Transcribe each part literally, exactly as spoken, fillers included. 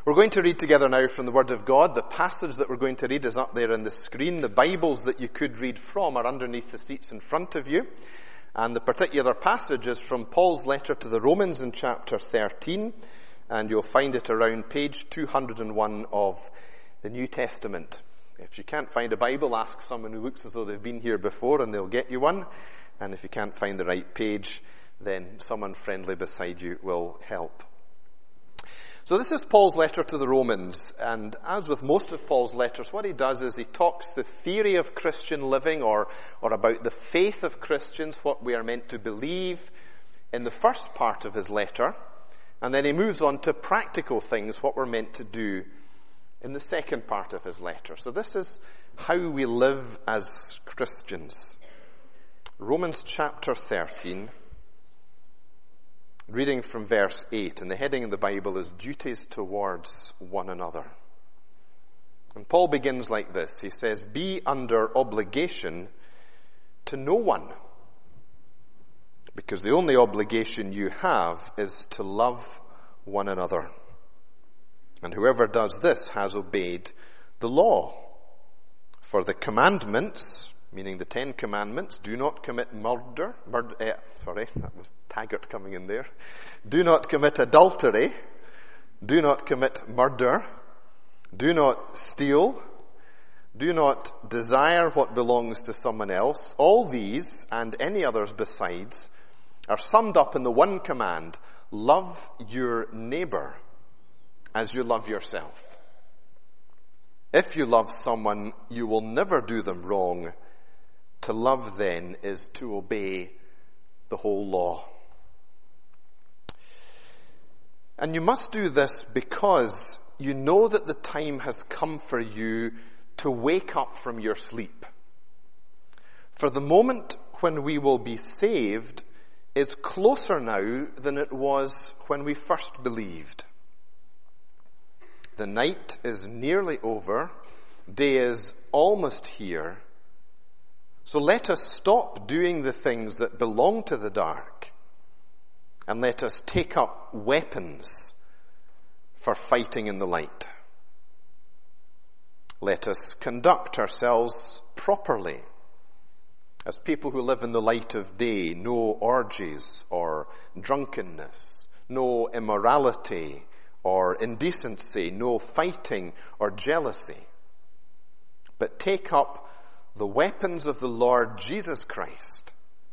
We're going to read together now from the Word of God. The passage that we're going to read is up there on the screen. The Bibles that you could read from are underneath the seats in front of you. And the particular passage is from Paul's letter to the Romans in chapter thirteen. And you'll find it around page two hundred one of the New Testament. If you can't find a Bible, ask someone who looks as though they've been here before and they'll get you one. And if you can't find the right page, then someone friendly beside you will help. So this is Paul's letter to the Romans, and as with most of Paul's letters, what he does is he talks the theory of Christian living, or, or about the faith of Christians, what we are meant to believe in the first part of his letter, and then he moves on to practical things, what we're meant to do in the second part of his letter. So this is how we live as Christians. Romans chapter thirteen. Reading from verse eight, and the heading in the Bible is Duties Towards One Another. And Paul begins like this. He says, "Be under obligation to no one, because the only obligation you have is to love one another. And whoever does this has obeyed the law. For the commandments," meaning the Ten Commandments, "do not commit murder, murder eh, sorry, that was Taggart coming in there. Do not commit adultery, do not commit murder, do not steal, do not desire what belongs to someone else. All these, and any others besides, are summed up in the one command: love your neighbor as you love yourself. If you love someone, you will never do them wrong. To love, then, is to obey the whole law. And you must do this because you know that the time has come for you to wake up from your sleep. For the moment when we will be saved is closer now than it was when we first believed. The night is nearly over. Day is almost here. So let us stop doing the things that belong to the dark, and let us take up weapons for fighting in the light. Let us conduct ourselves properly as people who live in the light of day. No orgies or drunkenness, no immorality or indecency, no fighting or jealousy. But take up the weapons of the Lord Jesus Christ,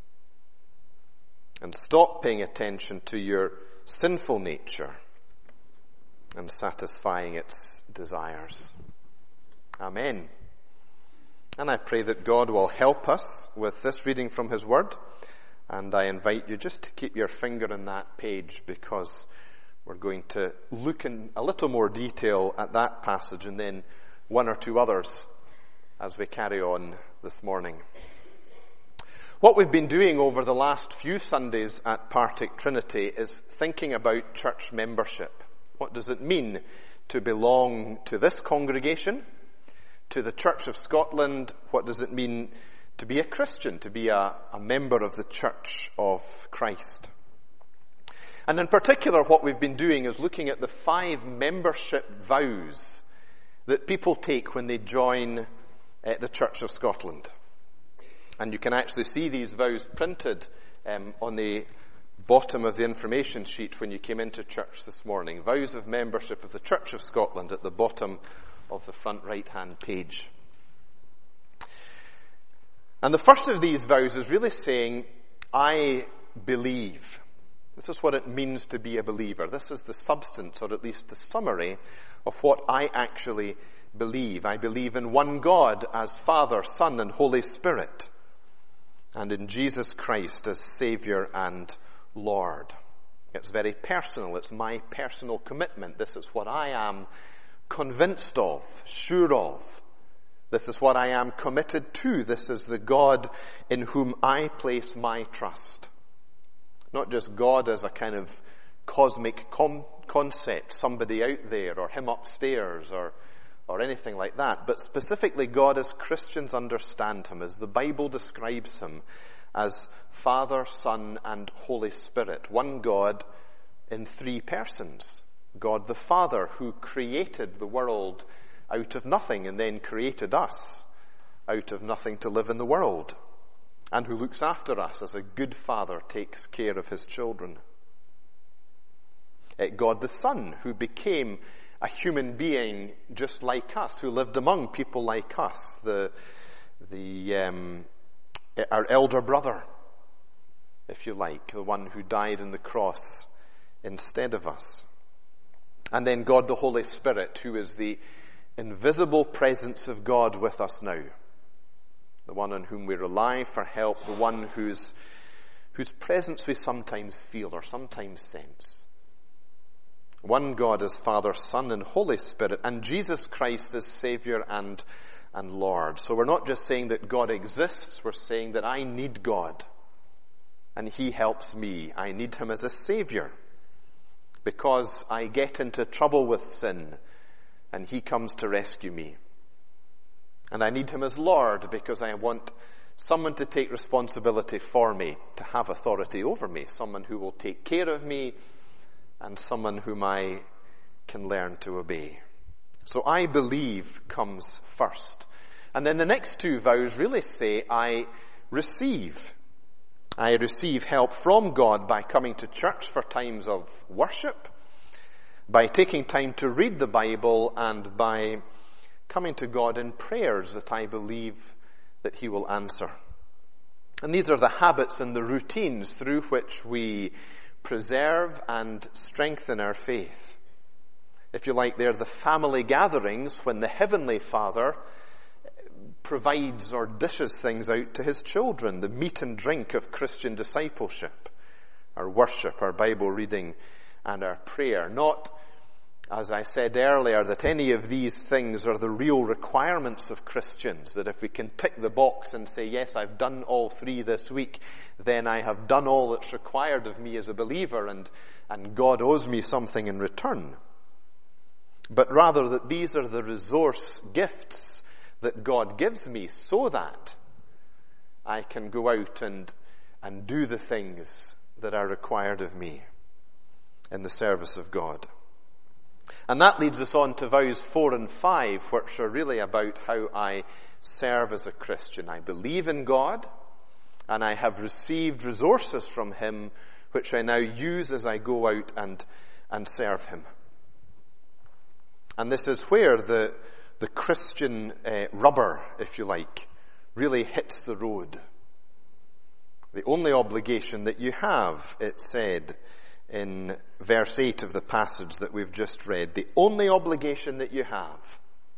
and stop paying attention to your sinful nature and satisfying its desires." Amen. And I pray that God will help us with this reading from His Word, and I invite you just to keep your finger on that page, because we're going to look in a little more detail at that passage and then one or two others as we carry on this morning. What we've been doing over the last few Sundays at Partick Trinity is thinking about church membership. What does it mean to belong to this congregation, to the Church of Scotland? What does it mean to be a Christian, to be a, a member of the Church of Christ? And in particular, what we've been doing is looking at the five membership vows that people take when they join uh, the Church of Scotland. And you can actually see these vows printed um, on the bottom of the information sheet when you came into church this morning. Vows of membership of the Church of Scotland at the bottom of the front right-hand page. And the first of these vows is really saying, I believe. This is what it means to be a believer. This is the substance, or at least the summary, of what I actually believe. I believe in one God as Father, Son, and Holy Spirit, and in Jesus Christ as Savior and Lord. It's very personal. It's my personal commitment. This is what I am convinced of, sure of. This is what I am committed to. This is the God in whom I place my trust. Not just God as a kind of cosmic com- concept, somebody out there, or him upstairs, or or anything like that, but specifically God as Christians understand him, as the Bible describes him, as Father, Son, and Holy Spirit. One God in three persons. God the Father, who created the world out of nothing and then created us out of nothing to live in the world, and who looks after us as a good father takes care of his children. God the Son, who became a human being just like us, who lived among people like us, the, the, um, our elder brother, if you like, the one who died on the cross instead of us. And then God the Holy Spirit, who is the invisible presence of God with us now, the one on whom we rely for help, the one whose, whose presence we sometimes feel or sometimes sense. One God as Father, Son, and Holy Spirit, and Jesus Christ as Savior and, and Lord. So we're not just saying that God exists, we're saying that I need God, and He helps me. I need Him as a Savior, because I get into trouble with sin, and He comes to rescue me. And I need Him as Lord, because I want someone to take responsibility for me, to have authority over me, someone who will take care of me, and someone whom I can learn to obey. So I believe comes first. And then the next two vows really say, I receive. I receive help from God by coming to church for times of worship, by taking time to read the Bible, and by coming to God in prayers that I believe that He will answer. And these are the habits and the routines through which we preserve and strengthen our faith. If you like, they're the family gatherings when the Heavenly Father provides or dishes things out to His children, the meat and drink of Christian discipleship, our worship, our Bible reading, and our prayer. Not, as I said earlier, that any of these things are the real requirements of Christians, that if we can tick the box and say, yes, I've done all three this week, then I have done all that's required of me as a believer, and, and God owes me something in return. But rather that these are the resource gifts that God gives me so that I can go out and, and do the things that are required of me in the service of God. And that leads us on to vows four and five, which are really about how I serve as a Christian. I believe in God, and I have received resources from Him, which I now use as I go out and, and serve Him. And this is where the, the Christian uh, rubber, if you like, really hits the road. The only obligation that you have, it said in verse eight of the passage that we've just read, the only obligation that you have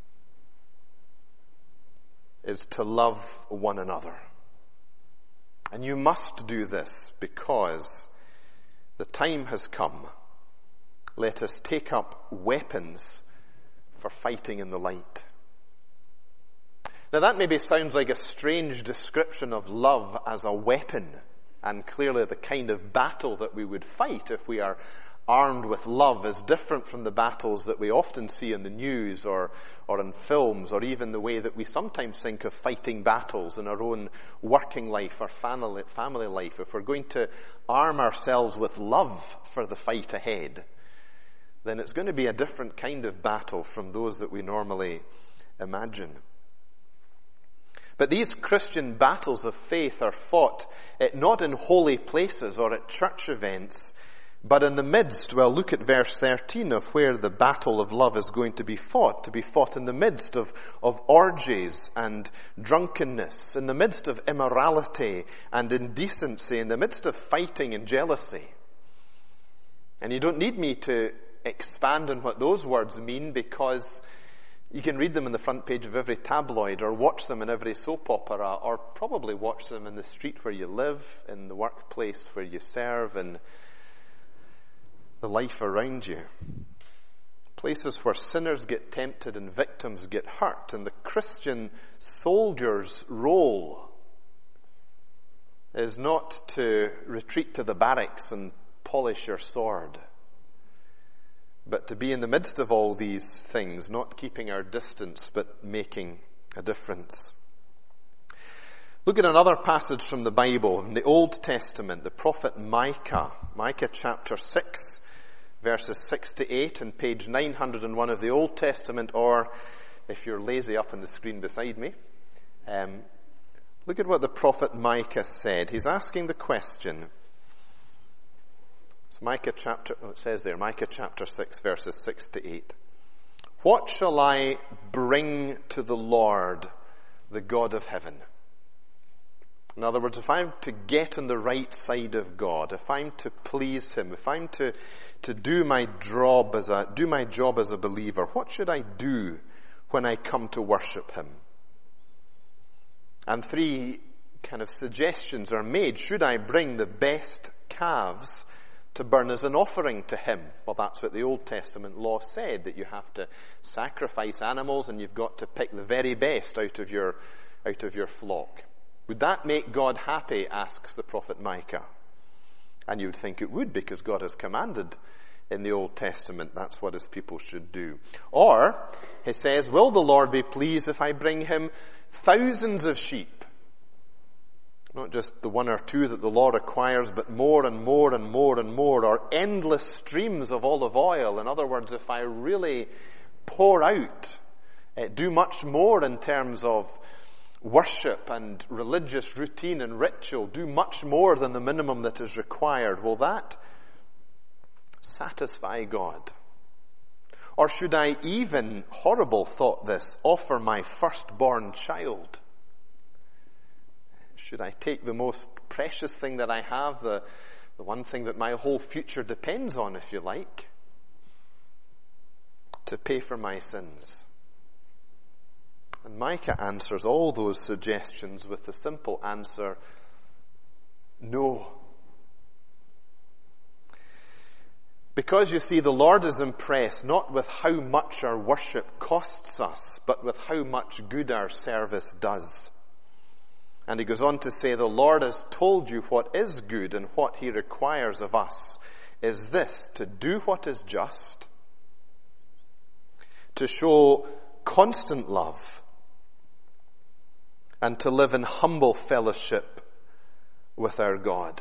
is to love one another. And you must do this because the time has come. Let us take up weapons for fighting in the light. Now that maybe sounds like a strange description of love as a weapon, and clearly the kind of battle that we would fight if we are armed with love is different from the battles that we often see in the news or, or in films, or even the way that we sometimes think of fighting battles in our own working life or family, family life. If we're going to arm ourselves with love for the fight ahead, then it's going to be a different kind of battle from those that we normally imagine. But these Christian battles of faith are fought not in holy places or at church events, but in the midst, well, look at verse thirteen of where the battle of love is going to be fought, to be fought in the midst of, of orgies and drunkenness, in the midst of immorality and indecency, in the midst of fighting and jealousy. And you don't need me to expand on what those words mean, because you can read them on the front page of every tabloid, or watch them in every soap opera, or probably watch them in the street where you live, in the workplace where you serve, and the life around you. Places where sinners get tempted and victims get hurt. And the Christian soldier's role is not to retreat to the barracks and polish your sword, but to be in the midst of all these things, not keeping our distance, but making a difference. Look at another passage from the Bible, in the Old Testament, the prophet Micah, Micah chapter six, verses six to eight on page nine hundred one of the Old Testament, or if you're lazy, up on the screen beside me. Um, look at what the prophet Micah said. He's asking the question. It's Micah chapter, oh, it says there, Micah chapter six, verses six to eight. What shall I bring to the Lord, the God of heaven? In other words, if I'm to get on the right side of God, if I'm to please Him, if I'm to, to do my job as a, do my job as a believer, what should I do when I come to worship Him? And three kind of suggestions are made. Should I bring the best calves to burn as an offering to Him? Well, that's what the Old Testament law said, that you have to sacrifice animals and you've got to pick the very best out of your, out of your flock. Would that make God happy, asks the prophet Micah. And you would think it would, because God has commanded in the Old Testament that's what His people should do. Or, He says, will the Lord be pleased if I bring Him thousands of sheep? Not just the one or two that the Lord requires, but more and more and more and more, or endless streams of olive oil. In other words, if I really pour out, uh, do much more in terms of worship and religious routine and ritual, do much more than the minimum that is required, will that satisfy God? Or should I even, horrible thought this, offer my firstborn child? Should I take the most precious thing that I have, the, the one thing that my whole future depends on, if you like, to pay for my sins? And Micah answers all those suggestions with the simple answer, no. Because you see, the Lord is impressed not with how much our worship costs us, but with how much good our service does. And He goes on to say, the Lord has told you what is good, and what He requires of us is this: to do what is just, to show constant love, and to live in humble fellowship with our God.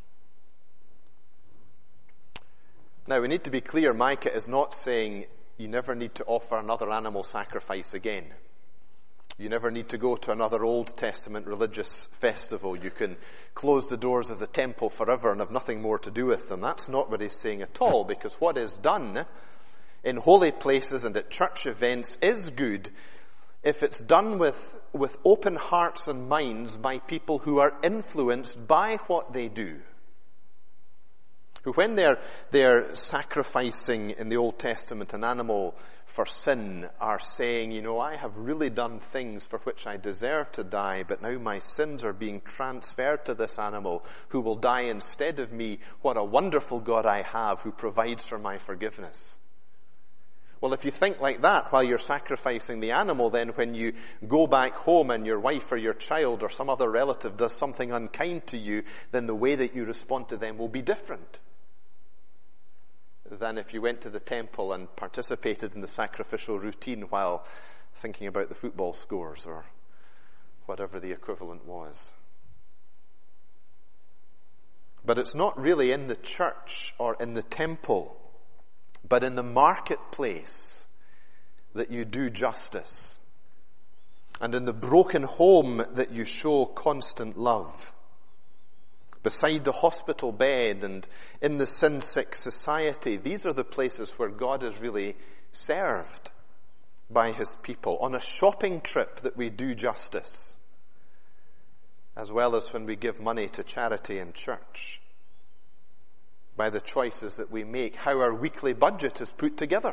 Now, we need to be clear, Micah is not saying you never need to offer another animal sacrifice again. You never need to go to another Old Testament religious festival. You can close the doors of the temple forever and have nothing more to do with them. That's not what He's saying at all, because what is done in holy places and at church events is good if it's done with, with open hearts and minds by people who are influenced by what they do. Who, when they're, they're sacrificing in the Old Testament an animal for sin, are saying, you know, I have really done things for which I deserve to die, but now my sins are being transferred to this animal who will die instead of me. What a wonderful God I have, who provides for my forgiveness. Well, if you think like that while you're sacrificing the animal, then when you go back home and your wife or your child or some other relative does something unkind to you, then the way that you respond to them will be different than if you went to the temple and participated in the sacrificial routine while thinking about the football scores or whatever the equivalent was. But it's not really in the church or in the temple, but in the marketplace that you do justice, and in the broken home that you show constant love. Beside the hospital bed and in the sin-sick society, these are the places where God is really served by His people. On a shopping trip that we do justice, as well as when we give money to charity and church. By the choices that we make, how our weekly budget is put together,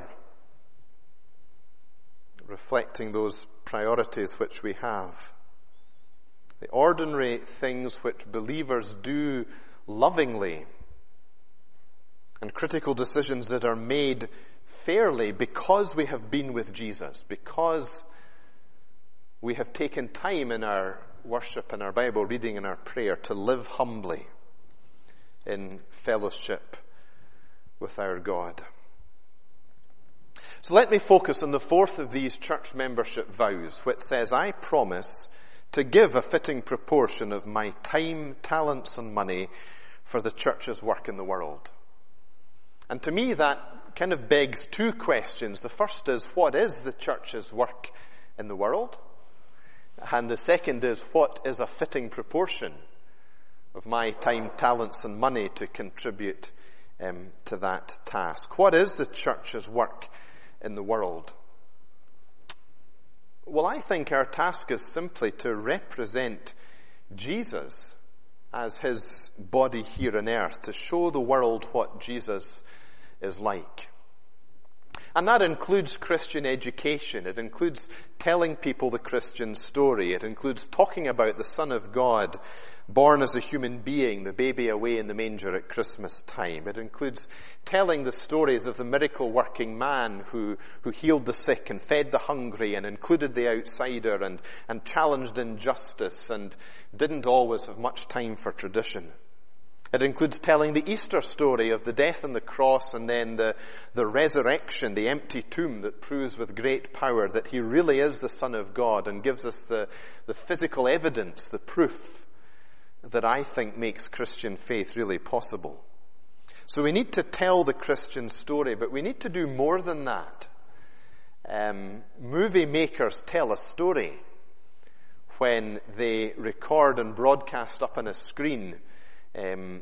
reflecting those priorities which we have. The ordinary things which believers do lovingly, and critical decisions that are made fairly because we have been with Jesus, because we have taken time in our worship and our Bible reading and our prayer to live humbly in fellowship with our God. So let me focus on the fourth of these church membership vows, which says, I promise to give a fitting proportion of my time, talents, and money for the church's work in the world. And to me that kind of begs two questions. The first is, what is the church's work in the world? And the second is, what is a fitting proportion of my time, talents and money to contribute um, to that task? What is the church's work in the world? Well, I think our task is simply to represent Jesus as his body here on earth, to show the world what Jesus is like. And that includes Christian education. It includes telling people the Christian story. It includes talking about the Son of God, born as a human being, the baby away in the manger at Christmas time. It includes telling the stories of the miracle-working man who, who healed the sick and fed the hungry and included the outsider and, and challenged injustice and didn't always have much time for tradition. It includes telling the Easter story of the death on the cross and then the, the resurrection, the empty tomb that proves with great power that he really is the Son of God and gives us the, the physical evidence, the proof that I think makes Christian faith really possible. So we need to tell the Christian story, but we need to do more than that. Um, movie makers tell a story when they record and broadcast up on a screen Um,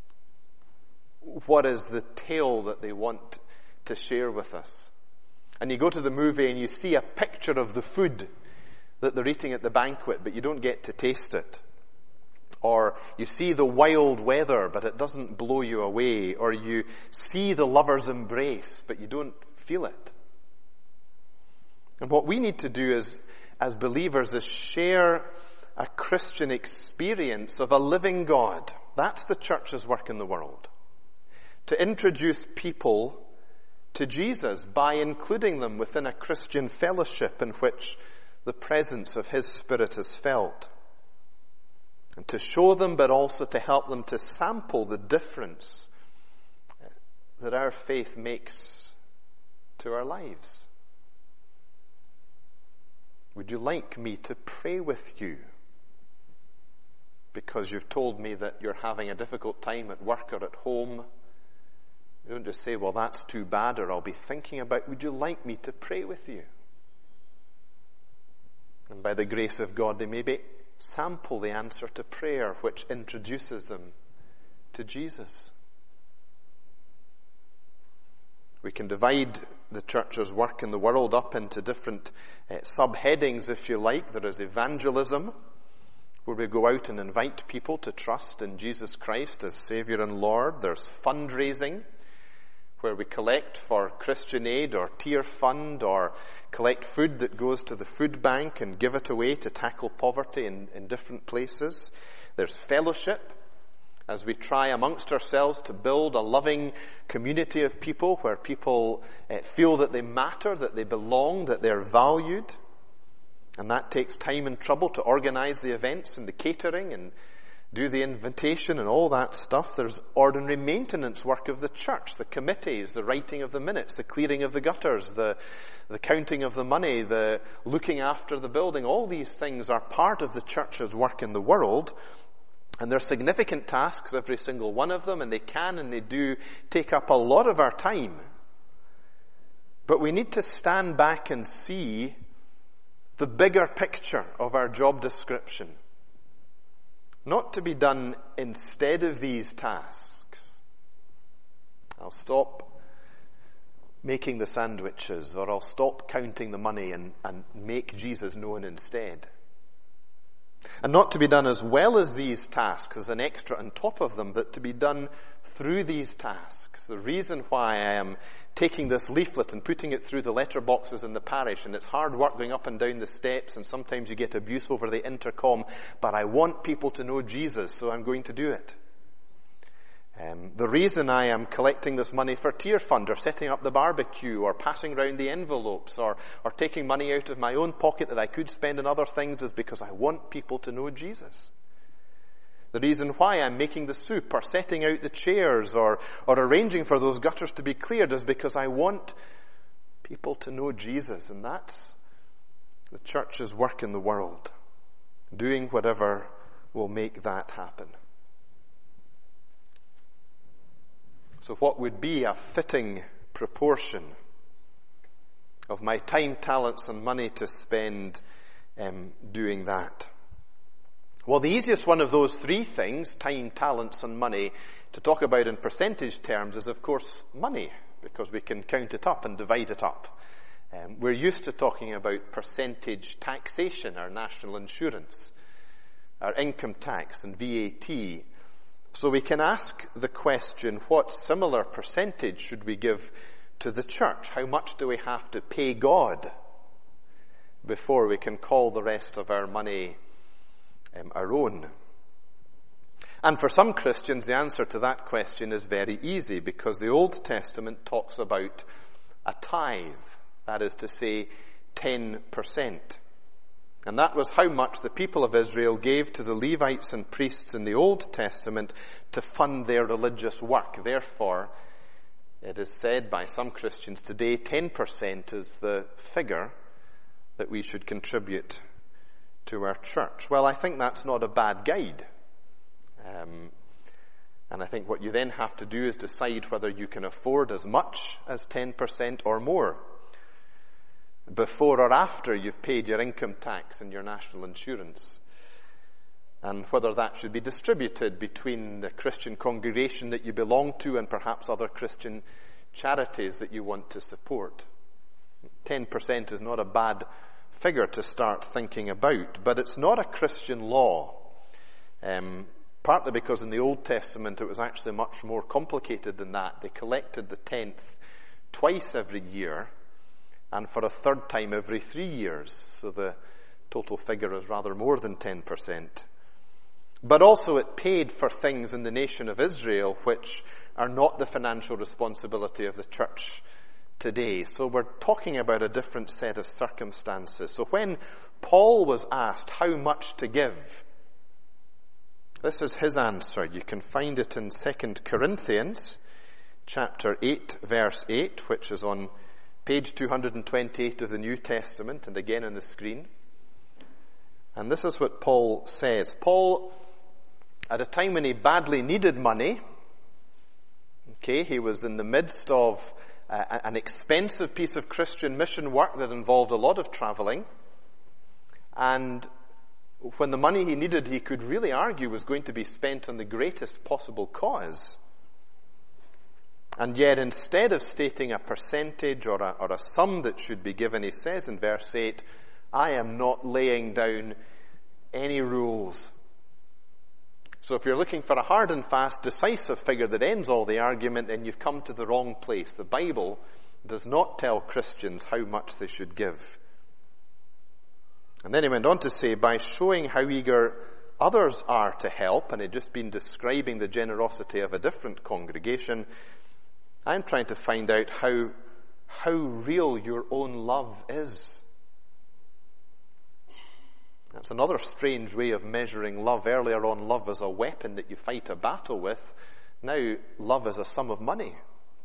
what is the tale that they want to share with us. And you go to the movie and you see a picture of the food that they're eating at the banquet, but you don't get to taste it. Or you see the wild weather, but it doesn't blow you away. Or you see the lover's embrace, but you don't feel it. And what we need to do is, as believers, is share a Christian experience of a living God. That's the church's work in the world. To introduce people to Jesus by including them within a Christian fellowship in which the presence of his Spirit is felt. And to show them, but also to help them to sample the difference that our faith makes to our lives. Would you like me to pray with you? Because you've told me that you're having a difficult time at work or at home. You don't just say, well, that's too bad, or I'll be thinking about, would you like me to pray with you? And by the grace of God, they maybe sample the answer to prayer, which introduces them to Jesus. We can divide the church's work in the world up into different uh, subheadings, if you like. There is evangelism, where we go out and invite people to trust in Jesus Christ as Savior and Lord. There's fundraising, where we collect for Christian Aid or Tier Fund, or collect food that goes to the food bank and give it away to tackle poverty in, in different places. There's fellowship, as we try amongst ourselves to build a loving community of people where people uh, feel that they matter, that they belong, that they're valued. And that takes time and trouble to organize the events and the catering and do the invitation and all that stuff. There's ordinary maintenance work of the church, the committees, the writing of the minutes, the clearing of the gutters, the, the counting of the money, the looking after the building. All these things are part of the church's work in the world. And they're significant tasks, every single one of them, and they can and they do take up a lot of our time. But we need to stand back and see the bigger picture of our job description. Not to be done instead of these tasks. I'll stop making the sandwiches, or I'll stop counting the money and, and make Jesus known instead. And not to be done as well as these tasks, as an extra on top of them, but to be done through these tasks. The reason why I am taking this leaflet and putting it through the letterboxes in the parish, and it's hard work going up and down the steps, and sometimes you get abuse over the intercom, but I want people to know Jesus, so I'm going to do it. Um, the reason I am collecting this money for Tier Fund, or setting up the barbecue, or passing around the envelopes, or, or taking money out of my own pocket that I could spend on other things, is because I want people to know Jesus. The reason why I'm making the soup, or setting out the chairs, or, or arranging for those gutters to be cleared, is because I want people to know Jesus. And that's the church's work in the world. Doing whatever will make that happen. So what would be a fitting proportion of my time, talents, and money to spend um, doing that? Well, the easiest one of those three things, time, talents, and money, to talk about in percentage terms is, of course, money, because we can count it up and divide it up. Um, we're used to talking about percentage taxation, our national insurance, our income tax and V A T. So we can ask the question, what similar percentage should we give to the church? How much do we have to pay God before we can call the rest of our money um, our own? And for some Christians, the answer to that question is very easy, because the Old Testament talks about a tithe, that is to say, ten percent. And that was how much the people of Israel gave to the Levites and priests in the Old Testament to fund their religious work. Therefore, it is said by some Christians today, ten percent is the figure that we should contribute to our church. Well, I think that's not a bad guide. Um, and I think what you then have to do is decide whether you can afford as much as ten percent or more before or after you've paid your income tax and your national insurance, and whether that should be distributed between the Christian congregation that you belong to and perhaps other Christian charities that you want to support. ten percent is not a bad figure to start thinking about, but it's not a Christian law, um, partly because in the Old Testament it was actually much more complicated than that. They collected the tenth twice every year, and for a third time every three years. So the total figure is rather more than ten percent. But also it paid for things in the nation of Israel which are not the financial responsibility of the church today. So we're talking about a different set of circumstances. So when Paul was asked how much to give, this is his answer. You can find it in Second Corinthians chapter eight, verse eight, which is on page two hundred twenty-eight of the New Testament, and again on the screen. And this is what Paul says. Paul, at a time when he badly needed money, okay, he was in the midst of uh, an expensive piece of Christian mission work that involved a lot of traveling, and when the money he needed, he could really argue, was going to be spent on the greatest possible cause. And yet, instead of stating a percentage or a, or a sum that should be given, he says in verse eight, I am not laying down any rules. So if you're looking for a hard and fast, decisive figure that ends all the argument, then you've come to the wrong place. The Bible does not tell Christians how much they should give. And then he went on to say, by showing how eager others are to help, and he'd just been describing the generosity of a different congregation, I'm trying to find out how, how real your own love is. That's another strange way of measuring love. Earlier on, love as a weapon that you fight a battle with. Now, love as a sum of money.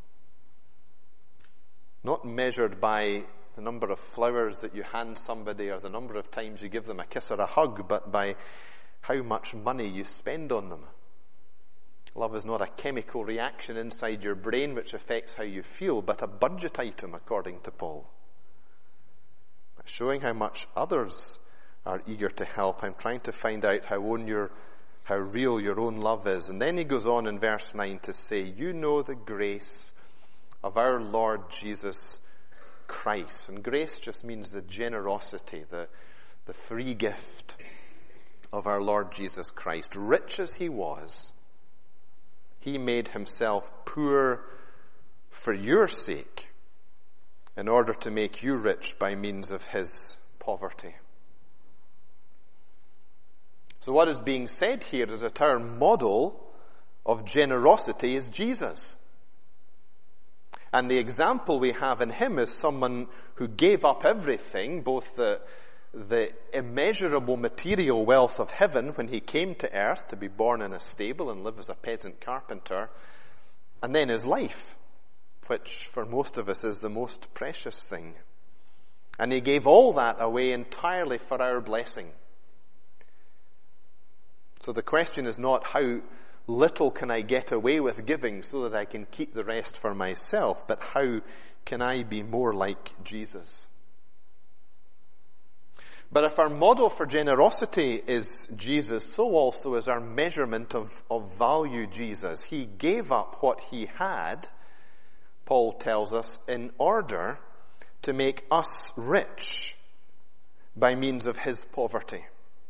Not measured by the number of flowers that you hand somebody or the number of times you give them a kiss or a hug, but by how much money you spend on them. Love is not a chemical reaction inside your brain which affects how you feel, but a budget item, according to Paul. By showing how much others are eager to help, I'm trying to find out how own your, how real your own love is. And then he goes on in verse nine to say, you know the grace of our Lord Jesus Christ. And grace just means the generosity, the, the free gift of our Lord Jesus Christ. Rich as he was, he made himself poor for your sake in order to make you rich by means of his poverty. So what is being said here is that our model of generosity is Jesus. And the example we have in him is someone who gave up everything, both the, the immeasurable material wealth of heaven when he came to earth to be born in a stable and live as a peasant carpenter, and then his life, which for most of us is the most precious thing. And he gave all that away entirely for our blessing. So the question is not how little can I get away with giving so that I can keep the rest for myself, but how can I be more like Jesus? But if our model for generosity is Jesus, so also is our measurement of, of value Jesus. He gave up what he had, Paul tells us, in order to make us rich by means of his poverty.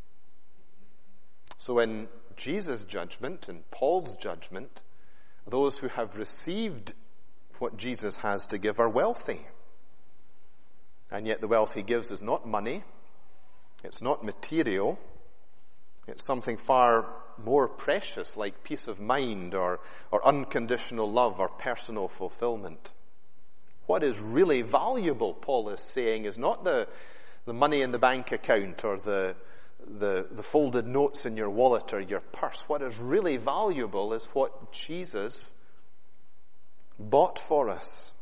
So in Jesus' judgment, in Paul's judgment, those who have received what Jesus has to give are wealthy. And yet the wealth he gives is not money. It's not material. It's something far more precious, like peace of mind or, or unconditional love or personal fulfillment. What is really valuable, Paul is saying, is not the, the money in the bank account or the, the, the folded notes in your wallet or your purse. What is really valuable is what Jesus bought for us.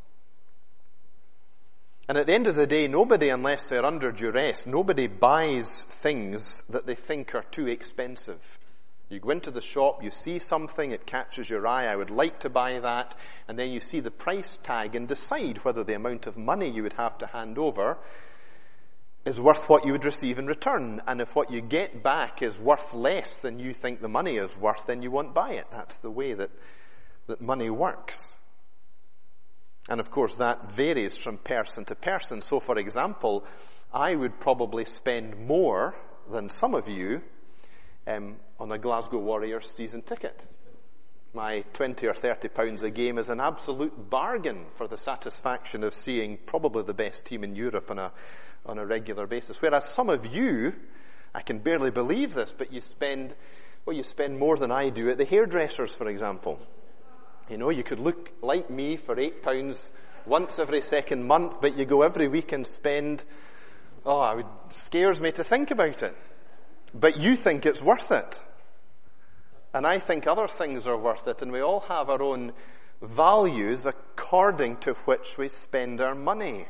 And at the end of the day, nobody, unless they're under duress, nobody buys things that they think are too expensive. You go into the shop, you see something, it catches your eye, I would like to buy that, and then you see the price tag and decide whether the amount of money you would have to hand over is worth what you would receive in return. And if what you get back is worth less than you think the money is worth, then you won't buy it. That's the way that, that money works. And of course, that varies from person to person. So, for example, I would probably spend more than some of you um, on a Glasgow Warriors season ticket. My twenty or thirty pounds a game is an absolute bargain for the satisfaction of seeing probably the best team in Europe on a, on a regular basis. Whereas some of you, I can barely believe this, but you spend, well, you spend more than I do at the hairdressers, for example. You know, you could look like me for eight pounds once every second month, but you go every week and spend, oh, it scares me to think about it. But you think it's worth it. And I think other things are worth it, and we all have our own values according to which we spend our money.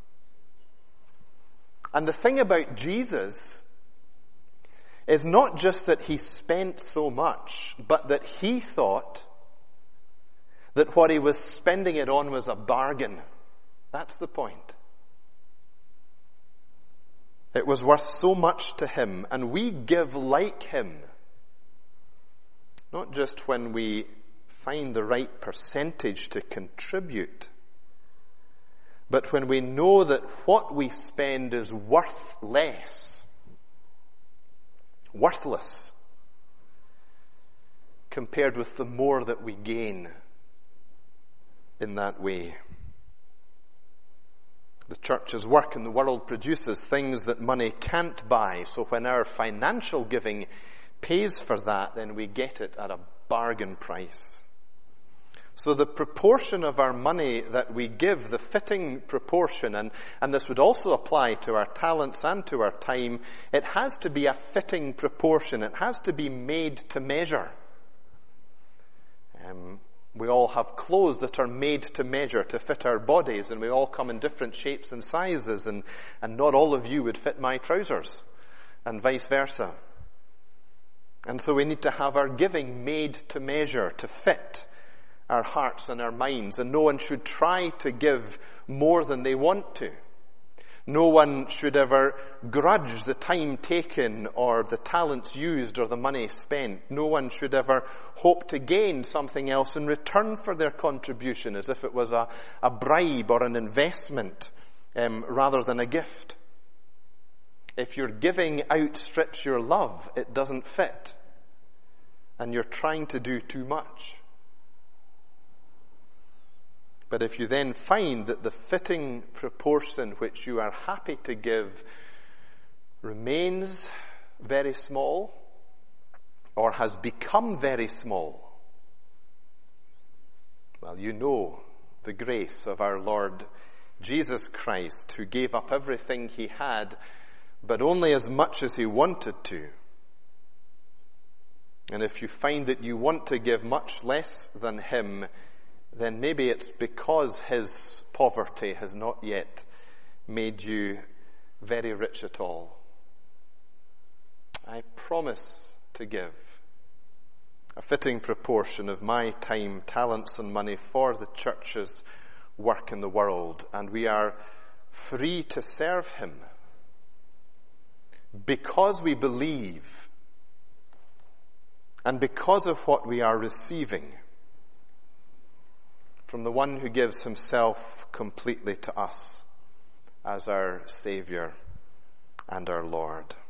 And the thing about Jesus is not just that he spent so much, but that he thought that what he was spending it on was a bargain. That's the point. It was worth so much to him, and we give like him. Not just when we find the right percentage to contribute, but when we know that what we spend is worth less, worthless, compared with the more that we gain in that way. The church's work in the world produces things that money can't buy. So when our financial giving pays for that, then we get it at a bargain price. So the proportion of our money that we give, the fitting proportion, and, and this would also apply to our talents and to our time, it has to be a fitting proportion. It has to be made to measure. Um, We all have clothes that are made to measure, to fit our bodies, and we all come in different shapes and sizes, and, and not all of you would fit my trousers, and vice versa. And so we need to have our giving made to measure, to fit our hearts and our minds, and no one should try to give more than they want to. No one should ever grudge the time taken or the talents used or the money spent. No one should ever hope to gain something else in return for their contribution, as if it was a, a bribe or an investment um, rather than a gift. If your giving outstrips your love, it doesn't fit, and you're trying to do too much. But if you then find that the fitting proportion which you are happy to give remains very small or has become very small, well, you know the grace of our Lord Jesus Christ, who gave up everything he had, but only as much as he wanted to. And if you find that you want to give much less than him, then maybe it's because his poverty has not yet made you very rich at all. I promise to give a fitting proportion of my time, talents, and money for the church's work in the world, and we are free to serve him because we believe and because of what we are receiving from the one who gives himself completely to us as our Saviour and our Lord.